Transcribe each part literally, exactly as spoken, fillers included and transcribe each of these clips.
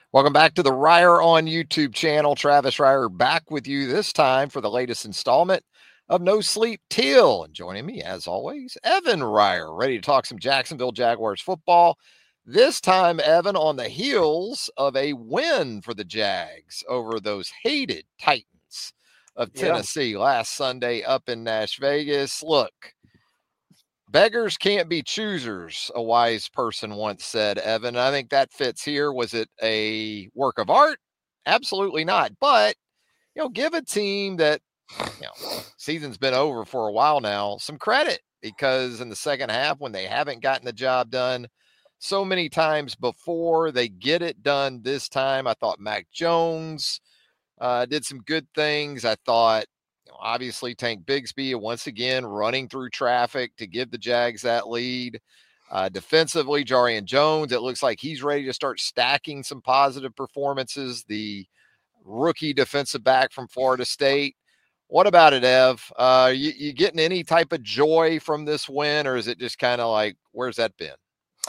Welcome back to the Ryer on YouTube channel. Travis Ryer back with you this time for the latest installment of No Sleep Till. And joining me, as always, Evan Ryer, ready to talk some Jacksonville Jaguars football. This time, Evan, on the heels of a win for the Jags over those hated Titans of Tennessee yeah. last Sunday up in Nash Vegas. Look, beggars can't be choosers, a wise person once said, Evan. I think that fits here. Was it a work of art? Absolutely not. But, you know, give a team that, you know, season's been over for a while now, some credit, because in the second half, when they haven't gotten the job done so many times before, they get it done this time. I thought Mac Jones uh, did some good things. I thought, obviously, Tank Bigsby once again running through traffic to give the Jags that lead. Uh, defensively, Jarrian Jones, it looks like he's ready to start stacking some positive performances. The rookie defensive back from Florida State. What about it, Ev? Uh, you, you getting any type of joy from this win, or is it just kind of like, where's that been?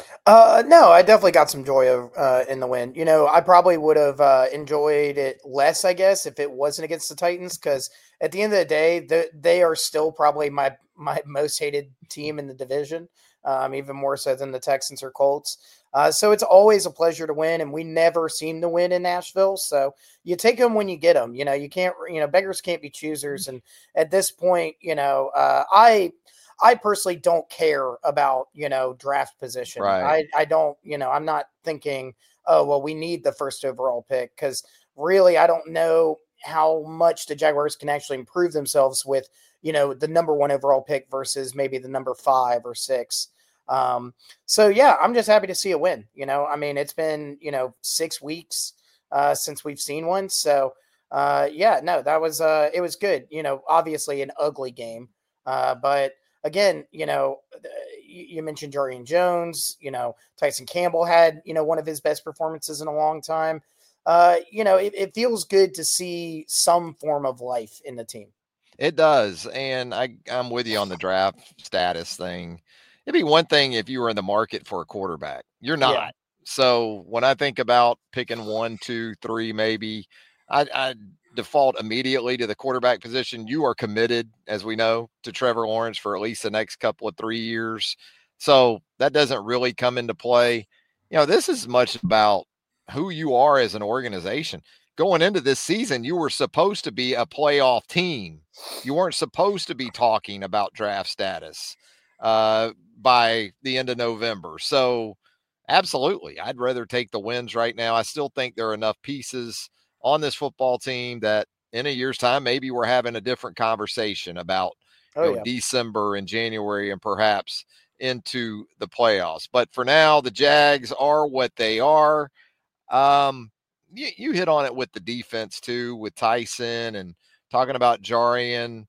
Uh, no, I definitely got some joy of, uh, in the win. You know, I probably would have uh, enjoyed it less, I guess, if it wasn't against the Titans, because at the end of the day, the, they are still probably my my most hated team in the division, um, even more so than the Texans or Colts. Uh, so it's always a pleasure to win, and we never seem to win in Nashville. So you take them when you get them. You know, you can't, you know, beggars can't be choosers. And at this point, you know, uh, I – I personally don't care about, you know, draft position. Right. I, I don't, you know, I'm not thinking, oh, well, we need the first overall pick, because really I don't know how much the Jaguars can actually improve themselves with, you know, the number one overall pick versus maybe the number five or six. Um, so, yeah, I'm just happy to see a win. You know, I mean, it's been, you know, six weeks uh, since we've seen one. So, uh, yeah, no, that was uh, it was good. You know, obviously an ugly game, uh, but again, you know, you mentioned Jarrian Jones, you know, Tyson Campbell had, you know, one of his best performances in a long time. Uh, you know, it, it feels good to see some form of life in the team. It does. And I, I'm with you on the draft status thing. It'd be one thing if you were in the market for a quarterback. You're not. Yeah. So when I think about picking one, two, three, maybe, I, I default immediately to the quarterback position. You are committed, as we know, to Trevor Lawrence for at least the next couple of three years. So that doesn't really come into play. You know, this is much about who you are as an organization. Going into this season, you were supposed to be a playoff team. You weren't supposed to be talking about draft status uh, by the end of November. So absolutely, I'd rather take the wins right now. I still think there are enough pieces on this football team that in a year's time, maybe we're having a different conversation about oh, you know, yeah. December and January and perhaps into the playoffs. But for now, the Jags are what they are. Um, you, you hit on it with the defense too, with Tyson and talking about Jarrian.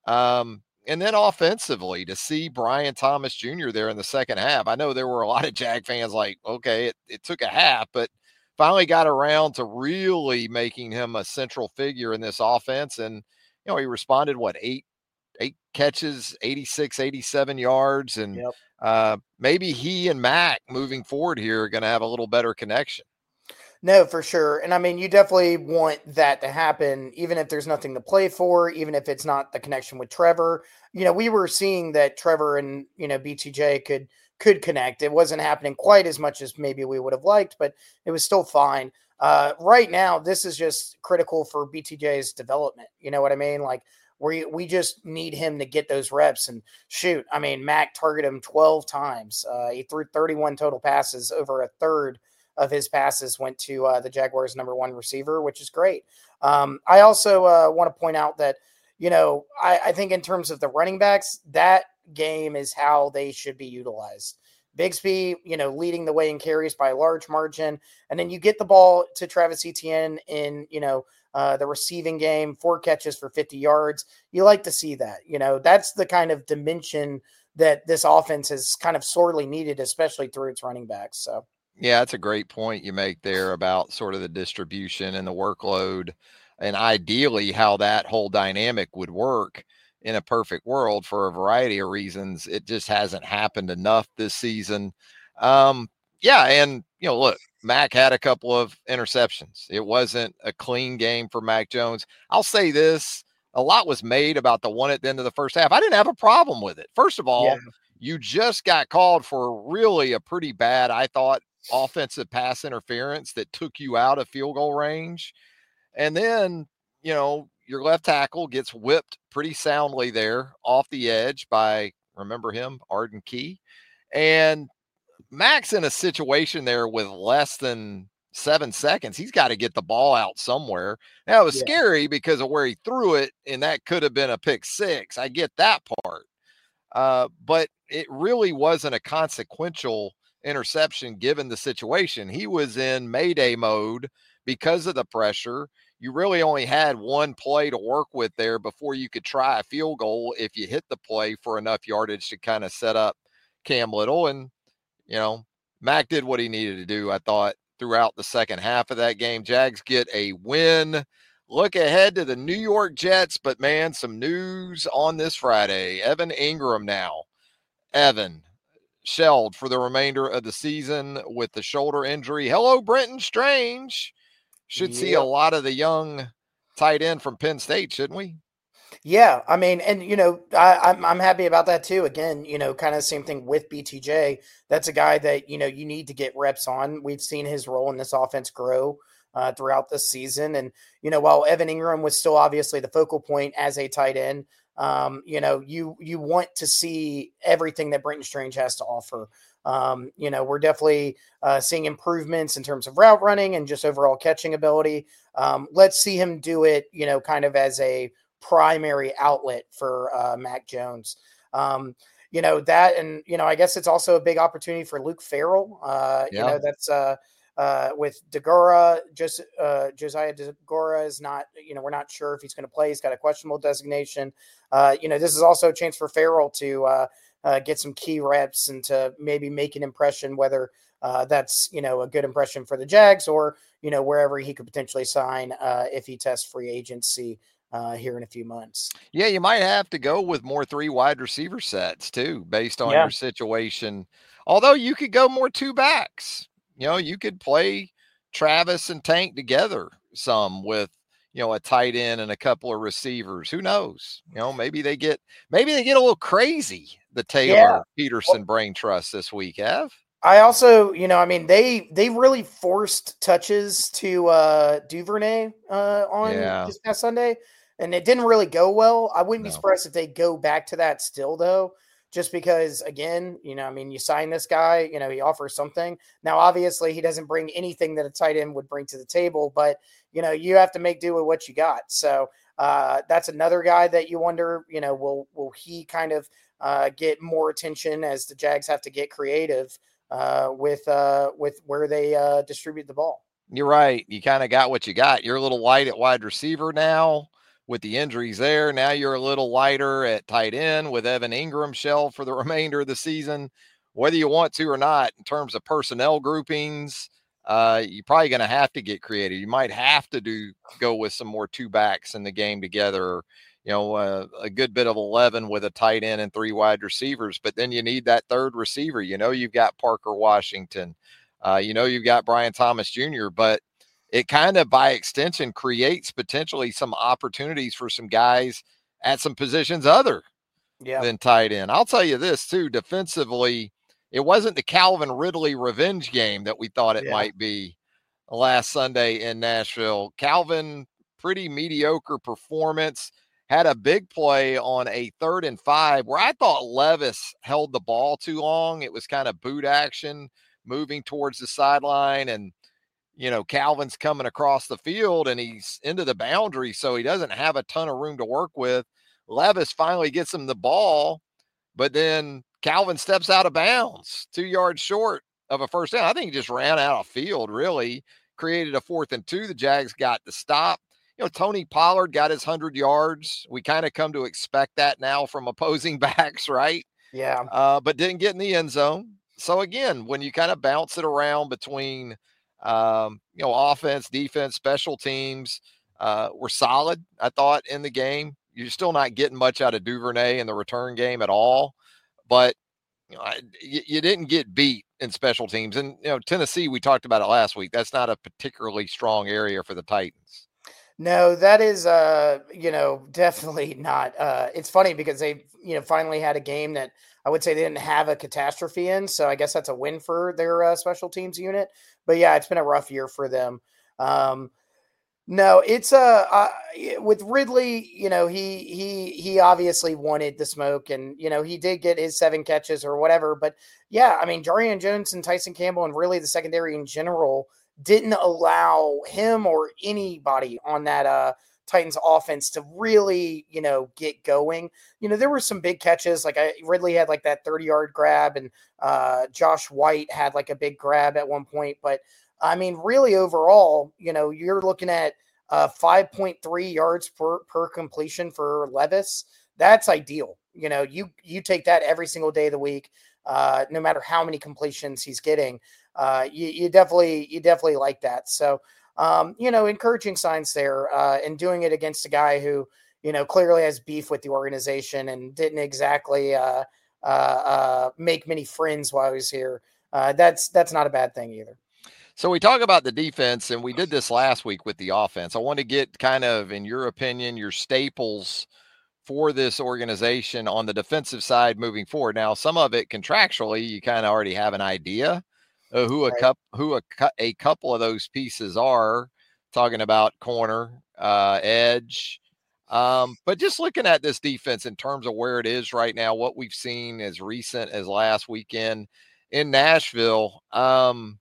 Um, and then offensively, to see Brian Thomas Junior there in the second half. I know there were a lot of Jag fans like, okay, it, it took a half, but finally got around to really making him a central figure in this offense. And, you know, he responded, what, eight, eight catches, eighty-six, eighty-seven yards. And yep. uh, maybe he and Mac moving forward here are going to have a little better connection. No, for sure. And I mean, you definitely want that to happen, even if there's nothing to play for, even if it's not the connection with Trevor. You know, we were seeing that Trevor and, you know, B T J could could connect. It wasn't happening quite as much as maybe we would have liked, but it was still fine. Uh, right now, this is just critical for B T J's development. You know what I mean? Like, we we just need him to get those reps. And shoot, I mean, Mac targeted him twelve times. Uh, he threw thirty-one total passes, over a third of his passes went to uh, the Jaguars' number one receiver, which is great. Um, I also uh, want to point out that, you know, I, I think in terms of the running backs, that game is how they should be utilized. Bigsby, you know, leading the way in carries by a large margin. And then you get the ball to Travis Etienne in, you know, uh, the receiving game, four catches for fifty yards. You like to see that. You know, that's the kind of dimension that this offense has kind of sorely needed, especially through its running backs. So. Yeah, that's a great point you make there about sort of the distribution and the workload, and ideally how that whole dynamic would work in a perfect world. For a variety of reasons, it just hasn't happened enough this season. Um, yeah, and you know, look, Mac had a couple of interceptions. It wasn't a clean game for Mac Jones. I'll say this. A lot was made about the one at the end of the first half. I didn't have a problem with it. First of all, Yeah. you just got called for really a pretty bad, I thought, offensive pass interference that took you out of field goal range. And then, you know, your left tackle gets whipped pretty soundly there off the edge by, remember him, Arden Key. And Mac's in a situation there with less than seven seconds. He's got to get the ball out somewhere. Now, it was Yeah. scary because of where he threw it, and that could have been a pick six. I get that part. Uh, but it really wasn't a consequential interception given the situation. He was in Mayday mode because of the pressure. You really only had one play to work with there before you could try a field goal if you hit the play for enough yardage to kind of set up Cam Little. And, you know, Mac did what he needed to do, I thought, throughout the second half of that game. Jags get a win. Look ahead to the New York Jets, but man, some news on this Friday. Evan Ingram now. Evan shelled for the remainder of the season with the shoulder injury. Hello, Brenton Strange. Should see a Yep. lot of the young tight end from Penn State, shouldn't we? Yeah, I mean, and you know, I, I'm I'm happy about that too. Again, you know, kind of same thing with B T J. That's a guy that you know you need to get reps on. We've seen his role in this offense grow uh, throughout this season, and you know, while Evan Ingram was still obviously the focal point as a tight end, um, you know, you you want to see everything that Brenton Strange has to offer. Um, you know, we're definitely uh, seeing improvements in terms of route running and just overall catching ability. Um, let's see him do it, you know, kind of as a primary outlet for uh, Mac Jones. Um, you know, that, and, you know, I guess it's also a big opportunity for Luke Farrell. Uh, Yeah. You know, that's uh, uh, with Deguara, just uh, Josiah Deguara is not, you know, we're not sure if he's going to play. He's got a questionable designation. Uh, you know, this is also a chance for Farrell to uh, uh, get some key reps and to maybe make an impression, whether uh, that's, you know, a good impression for the Jags or, you know, wherever he could potentially sign uh, if he tests free agency Uh, here in a few months. Yeah, you might have to go with more three wide receiver sets too, based on Yeah. your situation. Although you could go more two backs. You know, you could play Travis and Tank together some with, you know, a tight end and a couple of receivers. Who knows? You know, maybe they get maybe they get a little crazy, the Taylor Yeah. Peterson brain trust this week, Ev. I also, you know, I mean, they they really forced touches to uh, Duvernay uh, on Yeah. this past Sunday, and it didn't really go well. I wouldn't be No. surprised if they go back to that still, though, just because, again, you know, I mean, you sign this guy, you know, he offers something. Now, obviously, he doesn't bring anything that a tight end would bring to the table, but, you know, you have to make do with what you got. So uh, that's another guy that you wonder, you know, will will he kind of uh, get more attention as the Jags have to get creative uh, with uh, with where they uh, distribute the ball. You're right. You kind of got what you got. You're a little light at wide receiver now with the injuries there. Now you're a little lighter at tight end with Evan Ingram shell for the remainder of the season. Whether you want to or not, in terms of personnel groupings, uh, you're probably going to have to get creative. You might have to do go with some more two backs in the game together. You know, uh, a good bit of eleven with a tight end and three wide receivers, but then you need that third receiver. You know, you've got Parker Washington. Uh, you know, you've got Brian Thomas Junior, but it kind of by extension creates potentially some opportunities for some guys at some positions other Yeah. than tight end. I'll tell you this too, defensively, it wasn't the Calvin Ridley revenge game that we thought it Yeah. might be last Sunday in Nashville. Calvin, pretty mediocre performance, had a big play on a third and five where I thought Levis held the ball too long. It was kind of boot action moving towards the sideline, and you know, Calvin's coming across the field and he's into the boundary, so he doesn't have a ton of room to work with. Levis finally gets him the ball, but then Calvin steps out of bounds, two yards short of a first down. I think he just ran out of field, really, created a fourth and two. The Jags got the stop. You know, Tony Pollard got his one hundred yards. We kind of come to expect that now from opposing backs, right? Yeah. Uh, but didn't get in the end zone. So again, when you kind of bounce it around between, um, you know, offense, defense, special teams, uh, were solid, I thought, in the game. You're still not getting much out of Duvernay in the return game at all. But you know, I, you, you didn't get beat in special teams. And, you know, Tennessee, we talked about it last week. That's not a particularly strong area for the Titans. No, that is, uh, you know, definitely not. Uh, it's funny because they, you know, finally had a game that I would say they didn't have a catastrophe in. So I guess that's a win for their uh, special teams unit. But yeah, it's been a rough year for them. Um, no, it's uh, uh with Ridley, you know, he he he obviously wanted the smoke, and you know he did get his seven catches or whatever. But yeah, I mean, Jarian Jones and Tyson Campbell, and really the secondary in general, didn't allow him or anybody on that uh Titans offense to really, you know, get going. You know, there were some big catches. Like I, Ridley had like that thirty yard grab, and uh, Josh White had like a big grab at one point. But I mean, really overall, you know, you're looking at uh, five point three yards per, per completion for Levis. That's ideal. You know, you, you take that every single day of the week, uh, no matter how many completions he's getting. Uh, you, you definitely, you definitely like that. So, um, you know, encouraging signs there, uh, and doing it against a guy who, you know, clearly has beef with the organization and didn't exactly, uh, uh, uh, make many friends while he was here. Uh, that's, that's not a bad thing either. So we talk about the defense, and we did this last week with the offense. I want to get kind of, in your opinion, your staples for this organization on the defensive side moving forward. Now, some of it contractually, you kind of already have an idea of who a Right. cup, who a, a couple of those pieces are. Talking about corner, uh, edge, um, but just looking at this defense in terms of where it is right now, what we've seen as recent as last weekend in Nashville. Um,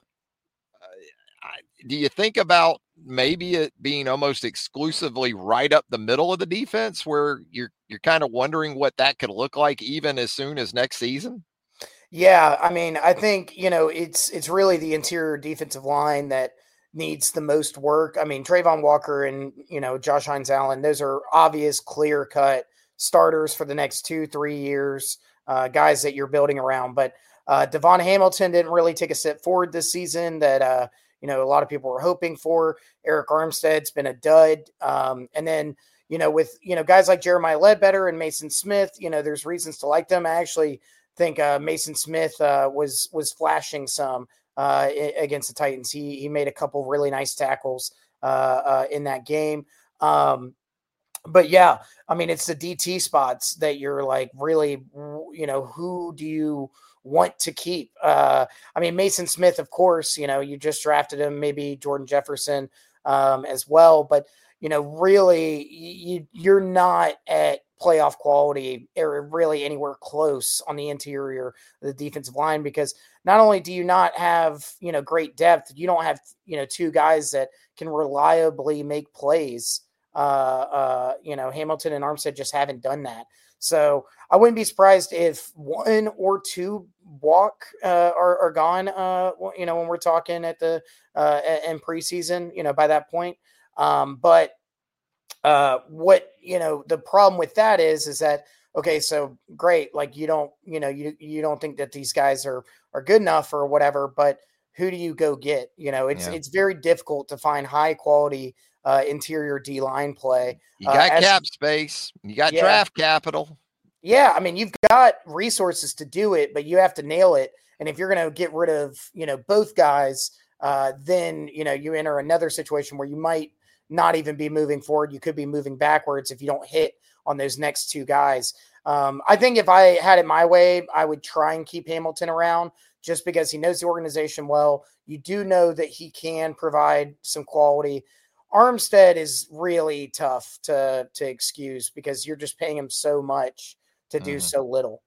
do you think about maybe it being almost exclusively right up the middle of the defense, where you're you're kind of wondering what that could look like even as soon as next season? Yeah, I mean, I think, you know, it's it's really the interior defensive line that needs the most work. I mean, Trayvon Walker and, you know, Josh Hines Allen, those are obvious, clear cut starters for the next two, three years, uh, guys that you're building around. But uh, Devon Hamilton didn't really take a step forward this season that, uh, you know, a lot of people were hoping for. Eric Armstead's been a dud. Um, and then, you know, with, you know, guys like Jeremiah Ledbetter and Mason Smith, you know, there's reasons to like them. I actually think uh, Mason Smith uh, was was flashing some uh, against the Titans. He he made a couple really nice tackles uh, uh, in that game. Um, but yeah, I mean, it's the D T spots that you're like really, you know, who do you want to keep? Uh, I mean, Mason Smith, of course, you know, you just drafted him, maybe Jordan Jefferson um, as well. But, you know, really, you, you're not at playoff quality or really anywhere close on the interior of the defensive line, because not only do you not have, you know, great depth, you don't have, you know, two guys that can reliably make plays. Uh, uh, you know, Hamilton and Armstead just haven't done that. So I wouldn't be surprised if one or two walk uh, are, are gone, uh, you know, when we're talking at the uh, in preseason, you know, by that point. Um, but uh, what, you know, the problem with that is, is that, okay, so great. Like you don't, you know, you, you don't think that these guys are, are good enough or whatever, but who do you go get? You know, it's, yeah. it's very difficult to find high quality uh, interior D line play. You got uh, as, cap space, you got yeah. draft capital. Yeah. I mean, you've got resources to do it, but you have to nail it. And if you're going to get rid of, you know, both guys, uh, then, you know, you enter another situation where you might not even be moving forward. You could be moving backwards if you don't hit on those next two guys. Um, I think if I had it my way, I would try and keep Hamilton around just because he knows the organization well. You do know that he can provide some quality. Armstead is really tough to, to excuse because you're just paying him so much to do mm. so little.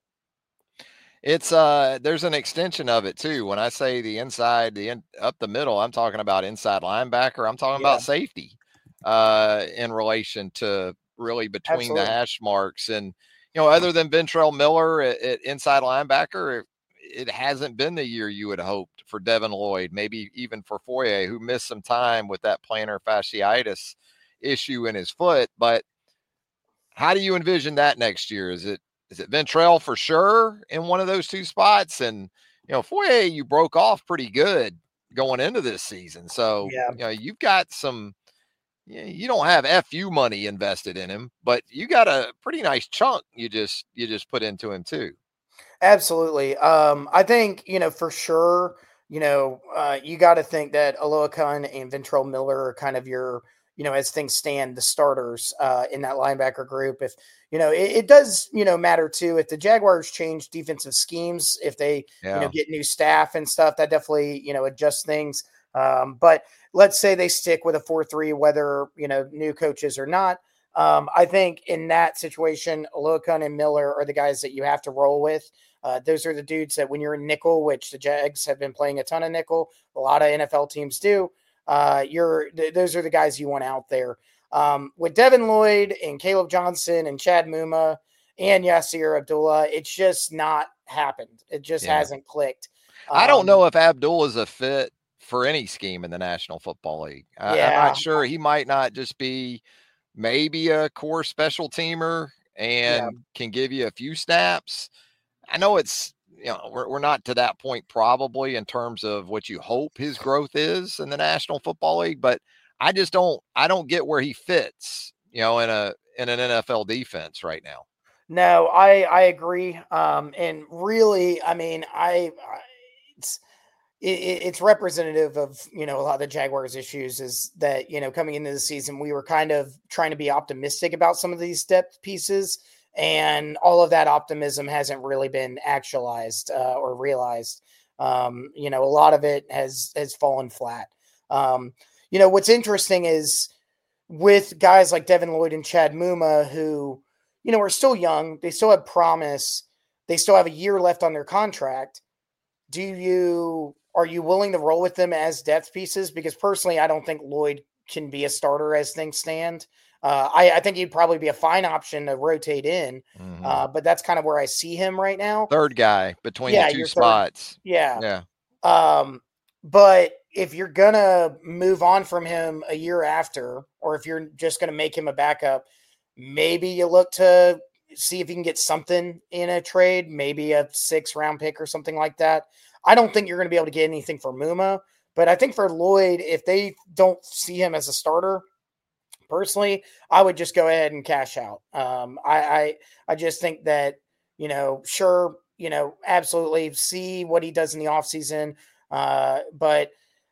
It's uh, there's an extension of it too. When I say the inside, the in, up the middle, I'm talking about inside linebacker. I'm talking yeah. about safety uh, in relation to really between Absolutely. the hash marks. And, you know, other than Ventrell Miller at, at inside linebacker, it, it hasn't been the year you had hoped for Devin Lloyd, maybe even for Foye, who missed some time with that plantar fasciitis issue in his foot. But how do you envision that next year? Is it is it Ventrell for sure in one of those two spots? And, you know, Foye, you broke off pretty good going into this season. So, yeah. you know, you've got some, you don't have F U money invested in him, but you got a pretty nice chunk you just you just put into him too. Absolutely. Um, I think, you know, for sure, you know, uh, you got to think that Aloakun and Ventrell Miller are kind of your, you know, as things stand, the starters uh, in that linebacker group. If, you know, it, it does, you know, matter too. If the Jaguars change defensive schemes, if they, you know, Yeah. get new staff and stuff, that definitely, you know, adjusts things. Um, but let's say they stick with a four three, whether, you know, new coaches or not. Um, I think in that situation, Aloakun and Miller are the guys that you have to roll with. Uh, those are the dudes that when you're in nickel, which the Jags have been playing a ton of nickel, a lot of N F L teams do. Uh, you're th- those are the guys you want out there. Um, with Devin Lloyd and Caleb Johnson and Chad Muma and Yasir Abdullah, it's just not happened. It just yeah. hasn't clicked. Um, I don't know if Abdullah is a fit for any scheme in the National Football League. I, yeah. I'm not sure. He might not just be maybe a core special teamer and yeah. can give you a few snaps. I know it's, you know, we're, we're not to that point probably in terms of what you hope his growth is in the National Football League, but I just don't, I don't get where he fits, you know, in a, in an N F L defense right now. No, I, I agree. Um, and really, I mean, I, I it's, it, it's representative of, you know, a lot of the Jaguars issues is that, you know, coming into the season, we were kind of trying to be optimistic about some of these depth pieces. And all of that optimism hasn't really been actualized uh, or realized. Um, you know, a lot of it has has fallen flat. Um, you know, what's interesting is with guys like Devin Lloyd and Chad Muma, who, you know, are still young, they still have promise, they still have a year left on their contract. Do you are you willing to roll with them as depth pieces? Because personally, I don't think Lloyd can be a starter as things stand. Uh, I, I think he'd probably be a fine option to rotate in, mm-hmm. uh, but that's kind of where I see him right now. Third guy between yeah, the two spots. Third, yeah. Yeah. Um, but if you're going to move on from him a year after, or if you're just going to make him a backup, maybe you look to see if you can get something in a trade, maybe a six round pick or something like that. I don't think you're going to be able to get anything for Muma, but I think for Lloyd, if they don't see him as a starter, personally, I would just go ahead and cash out. Um, I, I, I just think that, you know, sure, you know, absolutely see what he does in the offseason. Uh, but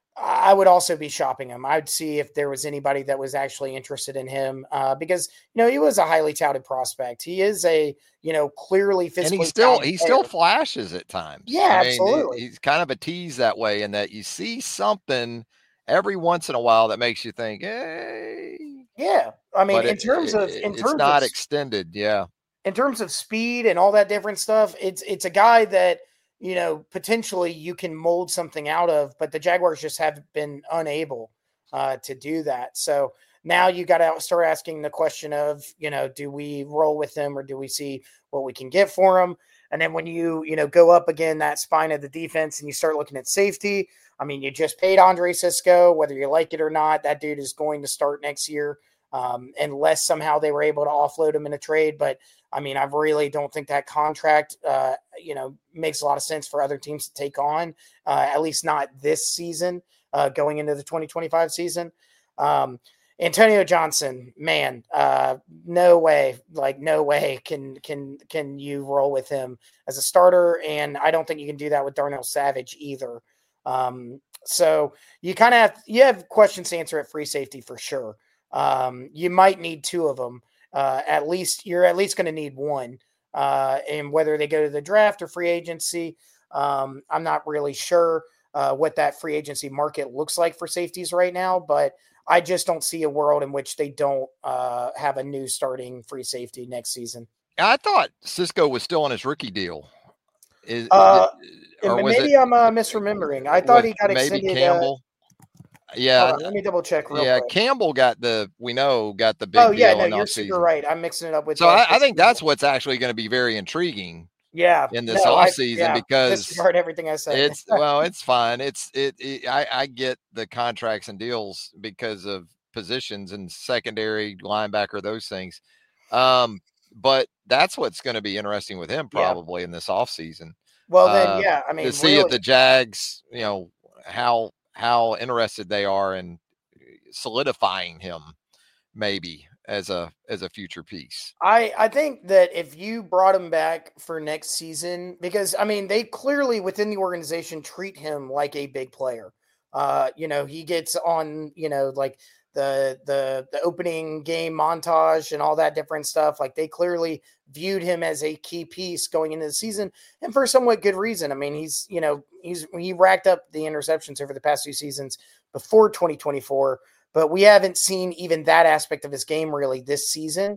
I would also be shopping him. I'd see if there was anybody that was actually interested in him uh, because, you know, he was a highly touted prospect. He is a, you know, clearly physically and he still, he still flashes at times. Yeah, I mean, absolutely. He's kind of a tease that way in that you see something every once in a while that makes you think, hey, yeah. I mean, but in it, terms of, it, in it's terms not of, extended. Yeah. In terms of speed and all that different stuff, it's, it's a guy that, you know, potentially you can mold something out of, but the Jaguars just have been unable uh, to do that. So now you got to start asking the question of, you know, do we roll with him or do we see what we can get for him? And then when you, you know, go up again, that spine of the defense and you start looking at safety, I mean, you just paid Andre Cisco, whether you like it or not, that dude is going to start next year um, unless somehow they were able to offload him in a trade. But I mean, I really don't think that contract, uh, you know, makes a lot of sense for other teams to take on, uh, at least not this season, uh, going into the twenty twenty-five season. Um, Antonio Johnson, man, uh, no way, like no way can can can you roll with him as a starter, and I don't think you can do that with Darnell Savage either. Um, so you kind of have you have questions to answer at free safety for sure. Um, you might need two of them. Uh, at least you're at least going to need one. Uh, and whether they go to the draft or free agency, um, I'm not really sure uh, what that free agency market looks like for safeties right now, but I just don't see a world in which they don't uh, have a new starting free safety next season. I thought Cisco was still on his rookie deal. Is, uh, or was maybe it, I'm uh, misremembering. I thought he got maybe extended. Campbell. Uh, yeah, on, let me double check. Real yeah, quick. Campbell got the we know got the big. Oh yeah, deal no, you're super season. right. I'm mixing it up with. So I, I think that's what's actually going to be very intriguing. Yeah, in this no, off I, season yeah, because disregard everything I said. It's well, it's fine. It's it, it. I I get the contracts and deals because of positions and secondary linebacker, those things. Um, but that's what's going to be interesting with him probably yeah. in this offseason. Well, then, uh, yeah, I mean, to see really, if the Jags, you know, how how interested they are in solidifying him maybe as a as a future piece. I, I think that if you brought him back for next season, because I mean, they clearly within the organization treat him like a big player. Uh, you know, he gets on, you know, like the the the opening game montage and all that different stuff. Like they clearly viewed him as a key piece going into the season, and for somewhat good reason. I mean, he's you know he's he racked up the interceptions over the past two seasons before twenty twenty-four, but we haven't seen even that aspect of his game really this season.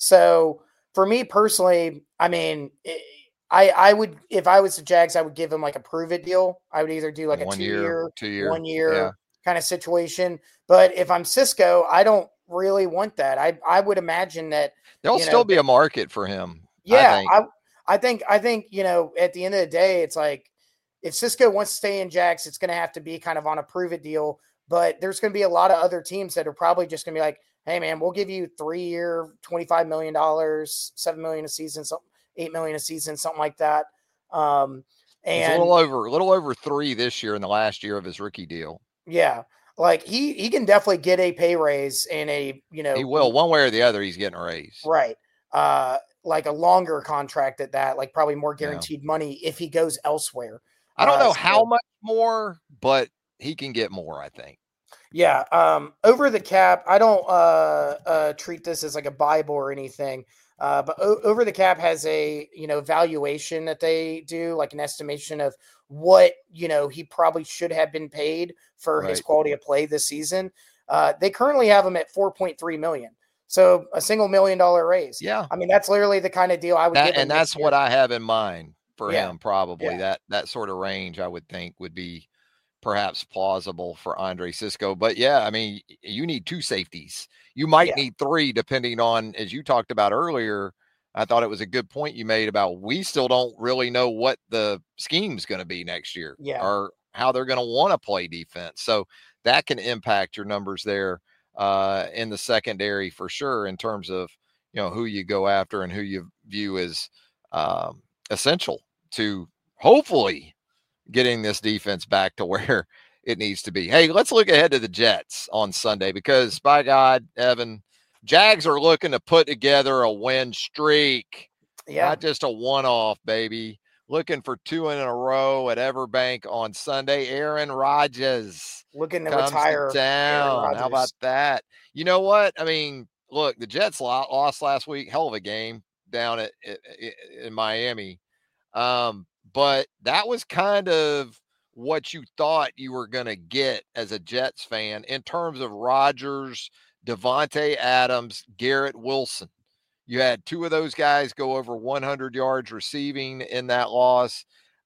So for me personally, I mean. It, I, I would, if I was the Jags, I would give him like a prove it deal. I would either do like a one two year, year, two year, one year yeah. kind of situation. But if I'm Cisco, I don't really want that. I, I would imagine that there'll you know, still be a market for him. Yeah. I think. I, I think, I think, you know, at the end of the day, it's like if Cisco wants to stay in Jags, it's going to have to be kind of on a prove it deal. But there's going to be a lot of other teams that are probably just going to be like, hey man, we'll give you three year, twenty-five million dollars, seven million a season, something, eight million a season, something like that. Um, and it's a little over, a little over three this year in the last year of his rookie deal. Yeah. Like he, he can definitely get a pay raise and a, you know, he will one way or the other. He's getting a raise. Right. Uh, like a longer contract at that, like probably more guaranteed yeah. money if he goes elsewhere. I don't know uh, how so, much more, but he can get more, I think. Yeah. Um, over the cap, I don't uh, uh, treat this as like a Bible or anything. Uh, but o- over the cap has a, you know, valuation that they do, like an estimation of what, you know, he probably should have been paid for right. his quality of play this season. Uh, they currently have him at four point three million. So a single million dollar raise. Yeah. I mean, that's literally the kind of deal I would that, give him. And that's what I have in mind for yeah. him. Probably yeah. that, that sort of range I would think would be perhaps plausible for Andre Cisco. But yeah, I mean, you need two safeties. You might yeah. need three, depending on, as you talked about earlier. I thought it was a good point you made about we still don't really know what the scheme's going to be next year yeah. or how they're going to want to play defense. So that can impact your numbers there uh, in the secondary for sure, in terms of, you know, who you go after and who you view as um, essential to hopefully getting this defense back to where it needs to be. Hey, let's look ahead to the Jets on Sunday, because by God, Evan, Jags are looking to put together a win streak. Yeah. Not just a one-off, baby. Looking for two in a row at Everbank on Sunday. Aaron Rodgers looking to comes retire to town. How about that? You know what? I mean, look, the Jets lost last week. Hell of a game down at, at in Miami. Um, But that was kind of what you thought you were going to get as a Jets fan in terms of Rodgers, Devontae Adams, Garrett Wilson. You had two of those guys go over one hundred yards receiving in that loss.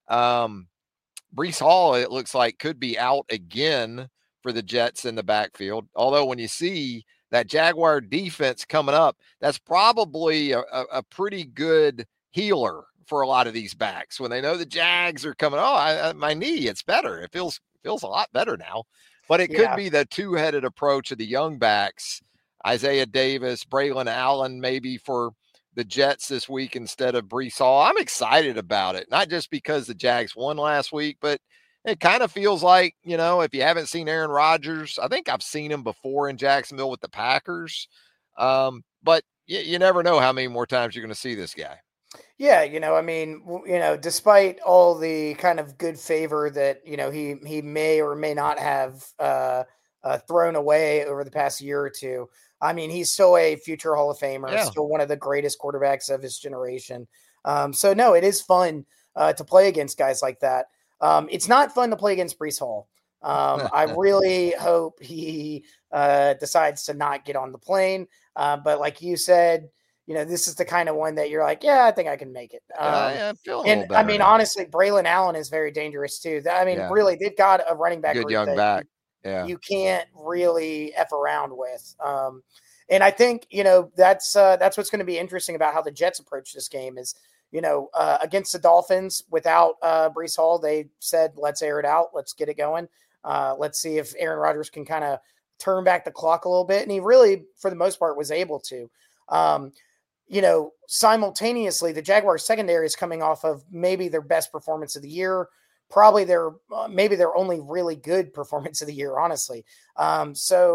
Um, Breece Hall, it looks like, could be out again for the Jets in the backfield. Although when you see that Jaguar defense coming up, that's probably a, a, a pretty good healer for a lot of these backs when they know the Jags are coming. Oh, I, I, my knee, it's better. It feels feels a lot better now. But it yeah. could be the two-headed approach of the young backs, Isaiah Davis, Braylon Allen, maybe for the Jets this week instead of Breece Hall. I'm excited about it, not just because the Jags won last week, but it kind of feels like, you know, if you haven't seen Aaron Rodgers, I think I've seen him before in Jacksonville with the Packers. Um, but you, you never know how many more times you're going to see this guy. Yeah, you know, I mean, you know, despite all the kind of good favor that, you know, he he may or may not have uh, uh, thrown away over the past year or two, I mean, he's still a future Hall of Famer, yeah. still one of the greatest quarterbacks of his generation. Um, so, no, it is fun uh, to play against guys like that. Um, it's not fun to play against Breece Hall. Um, I really hope he uh, decides to not get on the plane. Uh, but like you said, you know, this is the kind of one that you're like, yeah, I think I can make it. Um, yeah, I feel a and better I mean, now. honestly, Braylon Allen is very dangerous too. I mean, yeah. really, they've got a running back. Good young back. Yeah. You can't really F around with. Um, and I think, you know, that's, uh, that's what's going to be interesting about how the Jets approach this game is, you know, uh, against the Dolphins without uh, Breece Hall, they said, let's air it out. Let's get it going. Uh, let's see if Aaron Rodgers can kind of turn back the clock a little bit. And he really, for the most part, was able to. Um, you know, simultaneously, the Jaguars secondary is coming off of maybe their best performance of the year, probably their uh, maybe their only really good performance of the year, honestly. Um, so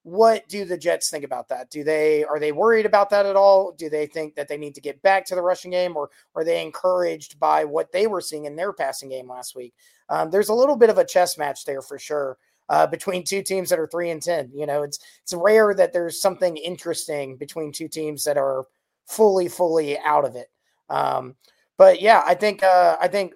What do the Jets think about that? Do they are they worried about that at all? Do they think that they need to get back to the rushing game, or are they encouraged by what they were seeing in their passing game last week? Um, there's a little bit of a chess match there for sure uh, between two teams that are three and ten. You know, it's it's rare that there's something interesting between two teams that are fully, fully out of it. Um, but yeah, I think uh, I think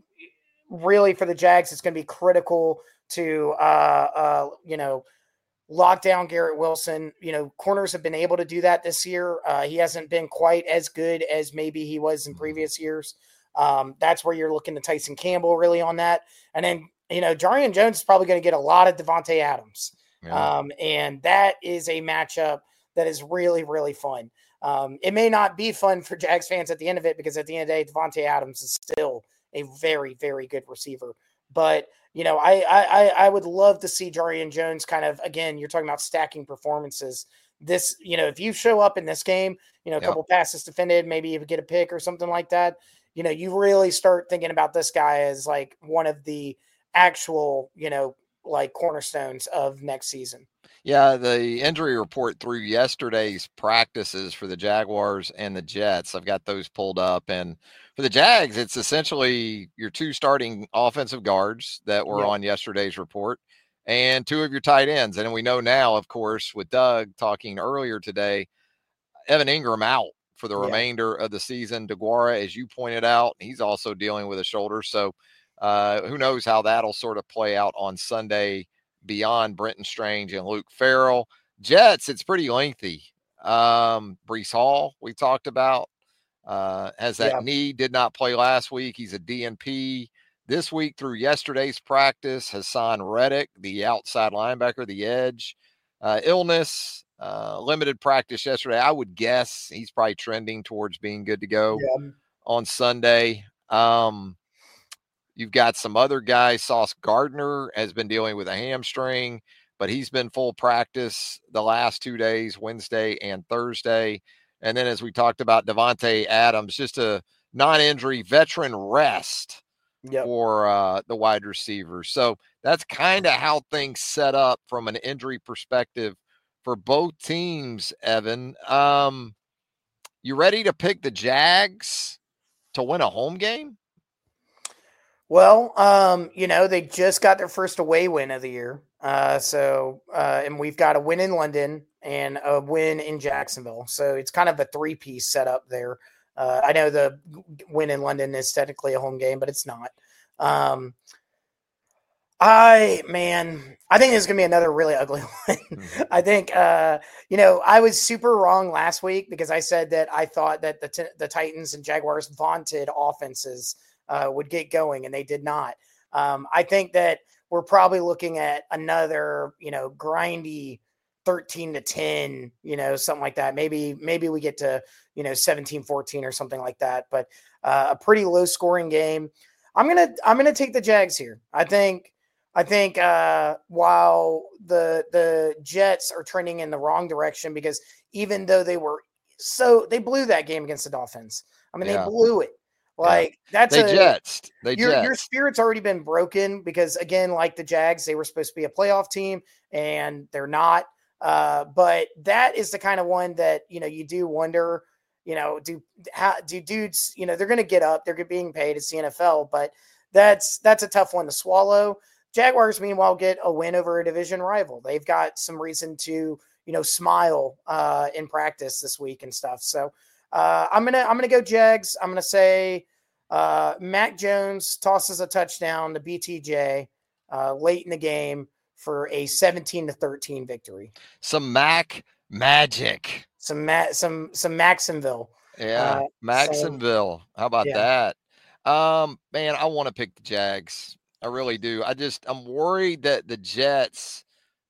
really for the Jags, it's going to be critical to uh, uh, you know. lock down Garrett Wilson. You know, corners have been able to do that this year. Uh, he hasn't been quite as good as maybe he was in previous years. Um, that's where you're looking to Tyson Campbell really on that. And then, you know, Jarrian Jones is probably going to get a lot of Davante Adams. Yeah. Um, and that is a matchup that is really, really fun. Um, it may not be fun for Jags fans at the end of it, because at the end of the day, Davante Adams is still a very, very good receiver. But you know, I I I would love to see Jarrian Jones kind of, again, you're talking about stacking performances. This, you know, if you show up in this game, you know, a yep. couple passes defended, maybe you get a pick or something like that, you know, you really start thinking about this guy as like one of the actual, you know, like cornerstones of next season. Yeah, the injury report through yesterday's practices for the Jaguars and the Jets, I've got those pulled up. And for the Jags, it's essentially your two starting offensive guards that were yeah. on yesterday's report and two of your tight ends. And we know now, of course, with Doug talking earlier today, Evan Ingram out for the yeah. remainder of the season. DeGuara, as you pointed out, he's also dealing with a shoulder. So uh, who knows how that'll sort of play out on Sunday beyond Brenton Strange and Luke Farrell. Jets, it's pretty lengthy. Um, Breece Hall, we talked about, uh, has that yeah. knee, did not play last week. He's a D N P. This week through yesterday's practice, Hassan Reddick, the outside linebacker, the edge, uh, illness, uh, limited practice yesterday. I would guess he's probably trending towards being good to go yeah. on Sunday. Um, You've got some other guys. Sauce Gardner has been dealing with a hamstring, but he's been full practice the last two days, Wednesday and Thursday. And then, as we talked about, Davante Adams, just a non-injury veteran rest yep. for uh, the wide receivers. So that's kind of how things set up from an injury perspective for both teams, Evan. Um, you ready to pick the Jags to win a home game? Well, um, you know, they just got their first away win of the year. Uh, so, uh, and we've got a win in London and a win in Jacksonville. So it's kind of a three-piece setup there. Uh, I know the win in London is technically a home game, but it's not. Um, I, man, I think this is going to be another really ugly one. Mm-hmm. I think, uh, you know, I was super wrong last week because I said that I thought that the, t- the Titans and Jaguars vaunted offenses Uh, would get going, and they did not. Um, I think that we're probably looking at another, you know, grindy thirteen to ten, you know, something like that. Maybe, maybe we get to, you know, seventeen fourteen or something like that, but uh, a pretty low scoring game. I'm going to, I'm going to take the Jags here. I think, I think uh, while the, the Jets are trending in the wrong direction, because even though they were so, they blew that game against the Dolphins. I mean, yeah. they blew it. Like yeah. that's they a, jets. They your, jets. your spirit's already been broken because, again, like the Jags, they were supposed to be a playoff team and they're not. Uh, but that is the kind of one that, you know, you do wonder, you know, do how do dudes, you know, they're going to get up, they're being paid, it's the N F L, but that's that's a tough one to swallow. Jaguars, meanwhile, get a win over a division rival. They've got some reason to, you know, smile uh, in practice this week and stuff. So uh, I'm gonna I'm gonna go Jags. I'm gonna say. Uh, Mac Jones tosses a touchdown to B T J uh, late in the game for a seventeen to thirteen victory. Some Mac magic. Some Ma- some some Maxonville. Yeah, uh, Maxonville. So, How about yeah. that? Um, man, I want to pick the Jags. I really do. I just I'm worried that the Jets,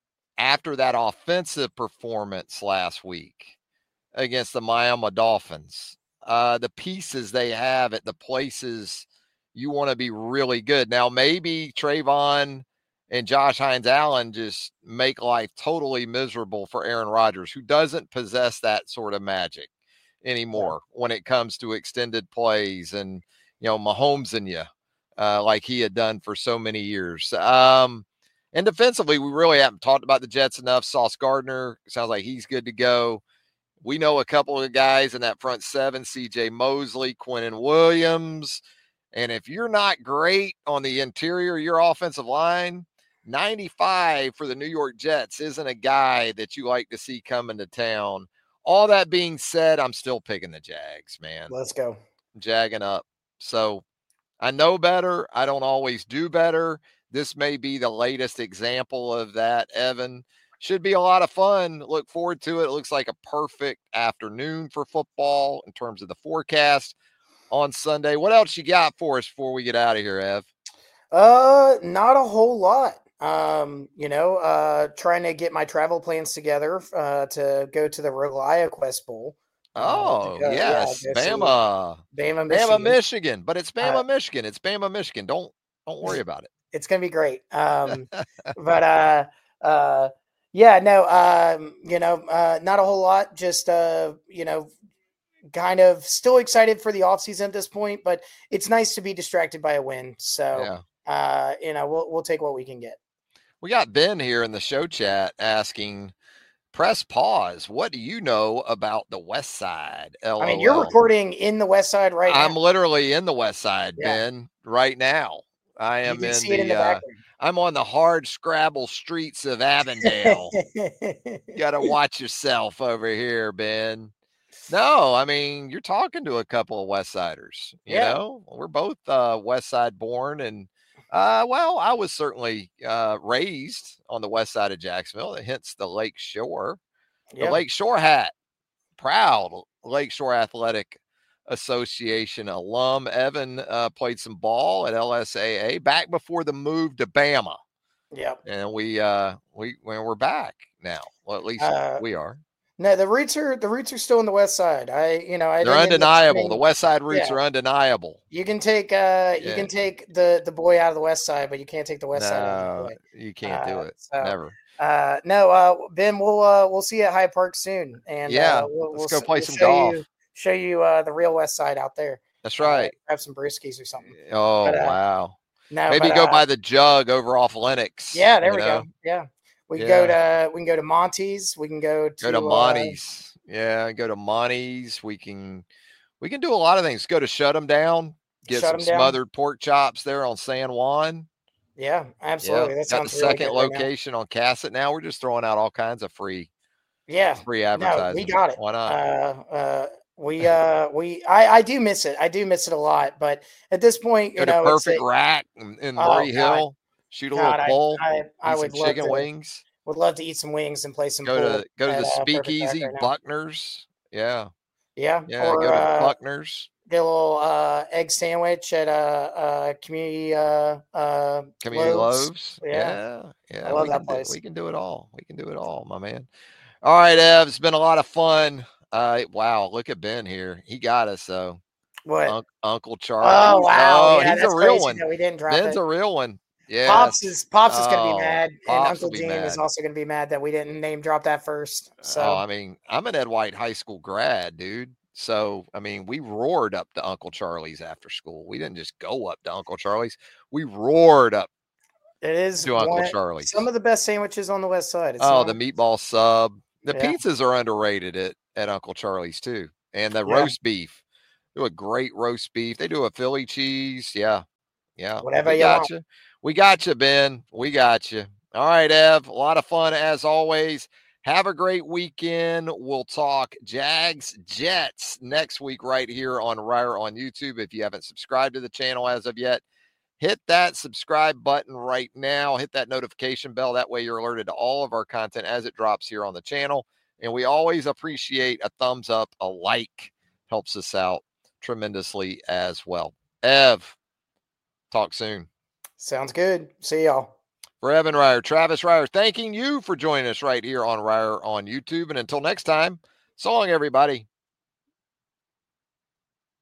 after that offensive performance last week against the Miami Dolphins, Uh, the pieces they have at the places you want to be really good. Now, maybe Trayvon and Josh Hines Allen just make life totally miserable for Aaron Rodgers, who doesn't possess that sort of magic anymore yeah. when it comes to extended plays and, you know, Mahomes in you, uh, like he had done for so many years. Um, And defensively, we really haven't talked about the Jets enough. Sauce Gardner sounds like he's good to go. We know a couple of guys in that front seven, C J Mosley, Quinnen Williams. And if you're not great on the interior of your offensive line, ninety-five for the New York Jets isn't a guy that you like to see coming to town. All that being said, I'm still picking the Jags, man. Let's go. Jagging up. So I know better. I don't always do better. This may be the latest example of that, Evan. Should be a lot of fun. Look forward to it. It looks like a perfect afternoon for football in terms of the forecast on Sunday. What else you got for us before we get out of here, Ev? Uh, not a whole lot. Um, you know, uh, trying to get my travel plans together uh, to go to the ReliaQuest Bowl. Oh, uh, go, yes. Yeah, Bama. Bama, Michigan. Bama, Michigan. But it's Bama, uh, Michigan. It's Bama, Michigan. Don't don't worry about it. It's going to be great. Um, but, uh, uh, yeah, no, um, you know, uh, not a whole lot. Just, uh, you know, kind of still excited for the offseason at this point, but it's nice to be distracted by a win. So, yeah. uh, you know, we'll, we'll take what we can get. We got Ben here in the show chat asking, press pause. What do you know about the West Side? L O L. I mean, you're recording in the West Side right I'm now. I'm literally in the West Side, yeah. Ben, right now. I am in the, in the uh, I'm on the hard Scrabble streets of Avondale. Got to watch yourself over here, Ben. No, I mean, you're talking to a couple of West Siders, you yeah. know, we're both uh, West Side born. And uh, well, I was certainly uh, raised on the West Side of Jacksonville, hence the Lake Shore, yeah. the Lake Shore hat, proud Lake Shore Athletic Association alum. Evan uh, played some ball at L S A A back before the move to Bama. Yeah, and we uh, we when we're back now. Well, at least uh, we are. No, the roots are the roots are still on the West Side. I you know I they're undeniable. The West Side roots yeah. are undeniable. You can take uh you yeah. can take the the boy out of the West Side, but you can't take the West no, Side out of the boy. You can't do uh, it. So, Never. Uh, no, uh, Ben, we'll uh, we'll see you at Hyde Park soon, and yeah, uh, we'll, let's we'll, go play we'll some show golf. You, show you uh, the real West Side out there. That's right. Uh, have some brewskis or something. Oh but, uh, wow! No, maybe but, go uh, by the Jug over off Lennox. Yeah, there we know? go. Yeah, we can yeah. go to we can go to Monty's. We can go to go to Monty's. Uh, yeah, go to Monty's. We can we can do a lot of things. Go to Shut 'em Down. Get Shut some smothered down. pork chops there on San Juan. Yeah, absolutely. Yeah. That Got the sounds really second good location right on Cassett. Now we're just throwing out all kinds of free, yeah, free advertising. No, we got it. Why not? Uh, uh, we uh, we I, I do miss it. I do miss it a lot. But at this point, you Go know, to Perfect it's a, Rack in, in oh, Murray God. Hill. Shoot a God, little pole. I, I, I would some love chicken to, wings. Would love to eat some wings and play some. Go to go to at, the uh, Speakeasy right Buckner's. Yeah. Yeah. Yeah. Or, go to uh, Buckner's. Get a little uh, egg sandwich at a uh, uh, community uh, uh, community loaves. loaves. Yeah. Yeah. yeah. I love we that can place. Do, we can do it all. We can do it all, my man. All right, Ev. It's been a lot of fun. Uh, wow. Look at Ben here. He got us. So what? Un- Uncle Charlie. Oh, wow. Oh, yeah, he's a real one. We didn't drop Ben's it. a real one. Yeah. Pops is Pops is oh, gonna be mad, and Pops Uncle Gene mad. is also gonna be mad that we didn't name drop that first. So oh, I mean, I'm an Ed White High School grad, dude. So I mean, we roared up to Uncle Charlie's after school. We didn't just go up to Uncle Charlie's. We roared up. It is to Uncle one, Charlie's. Some of the best sandwiches on the West Side. It's oh, not, the meatball sub. The yeah. pizzas are underrated at, at Uncle Charlie's too, and the yeah. roast beef. They do a great roast beef. They do a Philly cheese. Yeah, yeah. Whatever we you got want. you. We got you, Ben. We got you. All right, Ev. A lot of fun as always. Have a great weekend. We'll talk Jags Jets next week right here on Ryer on YouTube. If you haven't subscribed to the channel as of yet, hit that subscribe button right now. Hit that notification bell. That way you're alerted to all of our content as it drops here on the channel. And we always appreciate a thumbs up, a like. Helps us out tremendously as well. Ev, talk soon. Sounds good. See y'all. For Evan Ryer, Travis Ryer, thanking you for joining us right here on Ryer on YouTube. And until next time, so long, everybody.